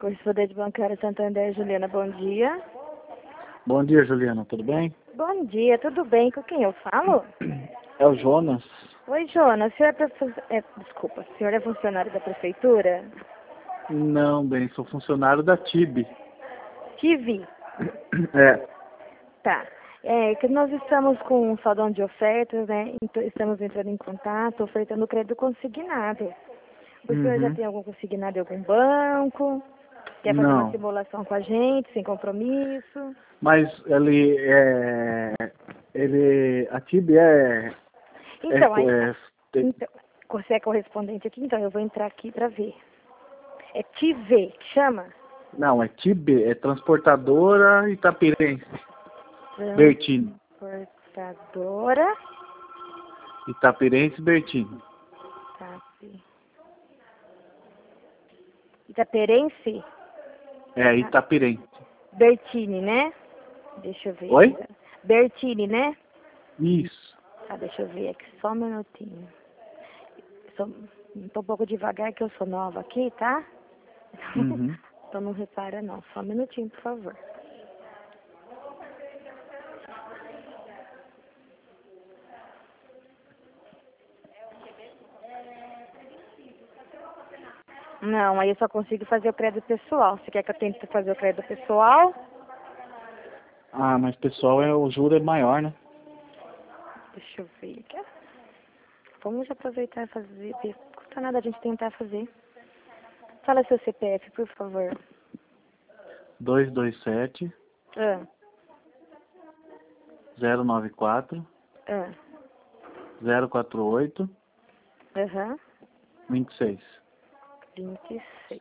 Correspondente bancária Santander, Juliana, bom dia. Bom dia, Juliana, tudo bem? Bom dia, tudo bem? Com quem eu falo? É o Jonas. Oi, Jonas, o senhor desculpa, o senhor é funcionário da prefeitura? Não, bem, sou funcionário da TIB. Tive. É. Tá. É que nós estamos com um saldão de ofertas, né? Então, estamos entrando em contato, ofertando crédito consignado. O senhor já Uhum. tem algum consignado em algum banco? Quer fazer uma Não, simulação com a gente, sem compromisso? mas a TIB Então, aí, tem- então, você é correspondente aqui, então eu vou entrar aqui para ver. É TV, que chama? não, é TIB, é Transportadora Itapirense, Bertini. Transportadora Itapirense, Bertini. Itaperense? É, Itapirense. Bertini, né? Deixa eu ver Oi? aqui. Bertini, né? Isso. Tá, deixa eu ver aqui, só um minutinho. Tô um pouco devagar que eu sou nova aqui, tá? Uhum. Então não repara não. Só um minutinho, por favor. Não, aí eu só consigo fazer o crédito pessoal. Você quer que eu tente fazer o crédito pessoal? Ah, mas pessoal, o juro é maior, né? Deixa eu ver aqui. Vamos aproveitar e fazer. Não custa nada a gente tentar fazer. Fala seu CPF, por favor. 227 Ah, 094 ah, 048 aham. 26. 26.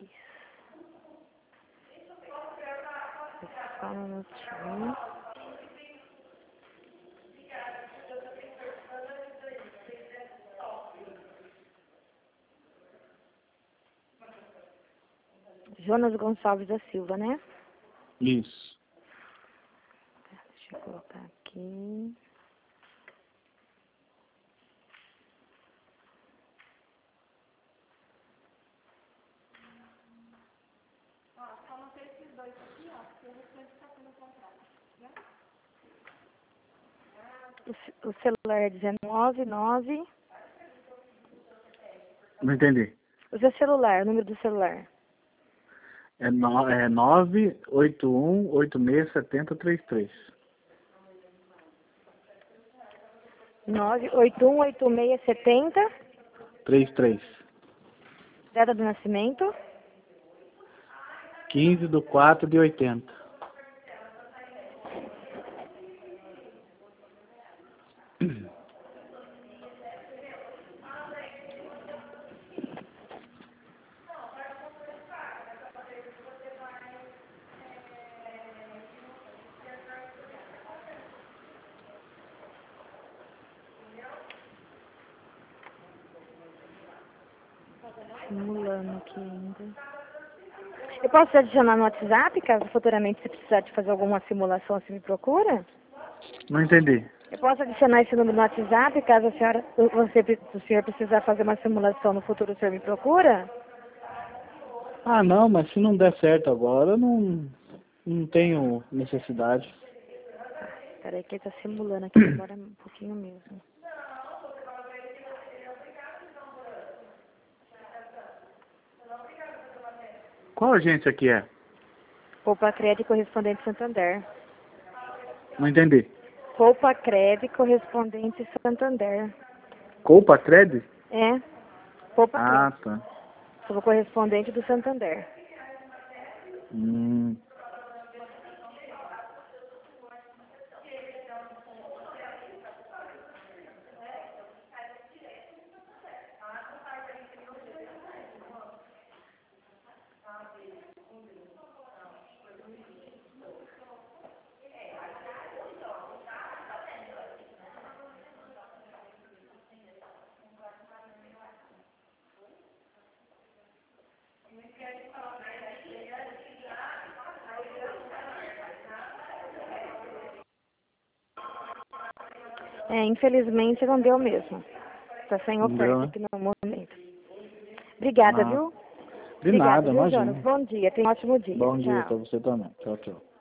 Só um minutinho. Jonas Gonçalves da Silva, né? Isso. Deixa eu colocar aqui. O celular é 199. Não entendi. O seu celular, o número do celular. É 981867033. 9818670. 33. Data do nascimento. 15/4/80. Simulando aqui ainda. Eu posso te adicionar no WhatsApp, caso futuramente você precisar de fazer alguma simulação, você me procura? Não entendi. Eu posso adicionar esse número no WhatsApp, caso o senhor precisar fazer uma simulação no futuro, o senhor me procura? Ah, não, mas se não der certo agora, eu não tenho necessidade. Peraí que ele tá simulando aqui, demora um pouquinho mesmo. Qual agência que é? Poupa Crédito Correspondente Santander. Não entendi. Poupa Crédito Correspondente Santander. Copa Cred? É, Poupa Ah, Crédito. tá. Sou correspondente do Santander. Hum. É, infelizmente não deu mesmo. Tá sem Não deu, oferta né? aqui no momento. Obrigada, Ah, viu? De Obrigada, nada, viu, imagina. Jonas? Bom dia, tenha um ótimo dia. Bom dia Tchau. pra você também. Tchau, tchau.